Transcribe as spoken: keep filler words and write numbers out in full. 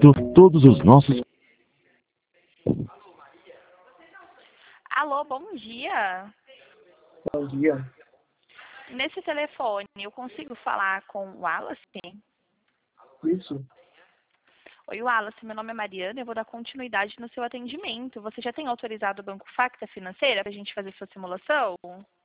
momento, todos os nossos... Alô, bom dia. Bom dia. Nesse telefone, eu consigo falar com o Wallace? Isso. Oi, Wallace, meu nome é Mariana, eu vou dar continuidade no seu atendimento. Você já tem autorizado o Banco Facta Financeira para a gente fazer sua simulação?